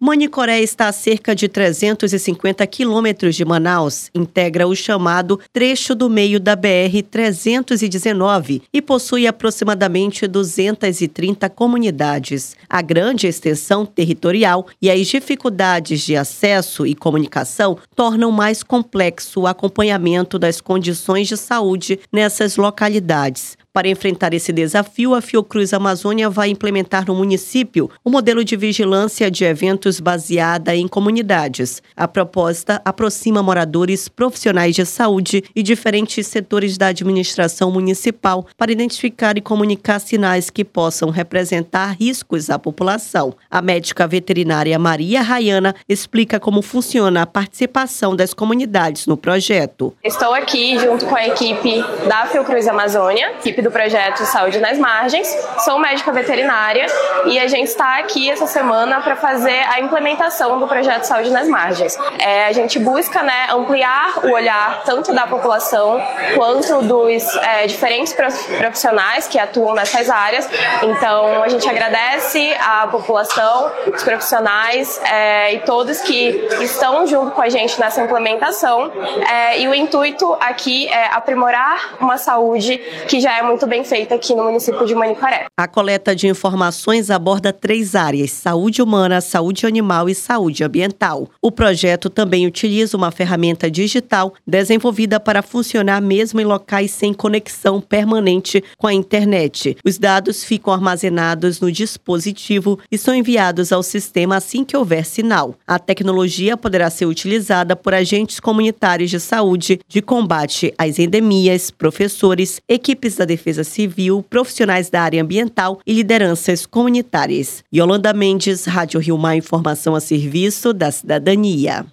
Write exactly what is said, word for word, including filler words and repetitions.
Manicoré está a cerca de trezentos e cinquenta quilômetros de Manaus, integra o chamado trecho do meio da B R trezentos e dezenove e possui aproximadamente duzentas e trinta comunidades. A grande extensão territorial e as dificuldades de acesso e comunicação tornam mais complexo o acompanhamento das condições de saúde nessas localidades. Para enfrentar esse desafio, a Fiocruz Amazônia vai implementar no município o modelo de vigilância de eventos baseada em comunidades. A proposta aproxima moradores, profissionais de saúde e diferentes setores da administração municipal para identificar e comunicar sinais que possam representar riscos à população. A médica veterinária Maria Rayana explica como funciona a participação das comunidades no projeto. Estou aqui junto com a equipe da Fiocruz Amazônia, equipe do projeto Saúde nas Margens. Sou médica veterinária e a gente está aqui essa semana para fazer a implementação do projeto Saúde nas Margens. É, a gente busca, né, ampliar o olhar tanto da população quanto dos é, diferentes profissionais que atuam nessas áreas. Então, a gente agradece a população, os profissionais é, e todos que estão junto com a gente nessa implementação. É, e o intuito aqui é aprimorar uma saúde que já é muito muito bem feita aqui no município de Manicoré. A coleta de informações aborda três áreas: saúde humana, saúde animal e saúde ambiental. O projeto também utiliza uma ferramenta digital desenvolvida para funcionar mesmo em locais sem conexão permanente com a internet. Os dados ficam armazenados no dispositivo e são enviados ao sistema assim que houver sinal. A tecnologia poderá ser utilizada por agentes comunitários de saúde, de combate às endemias, professores, equipes da defesa civil, profissionais da área ambiental e lideranças comunitárias. Yolanda Mendes, Rádio Rio Mar, informação a serviço da cidadania.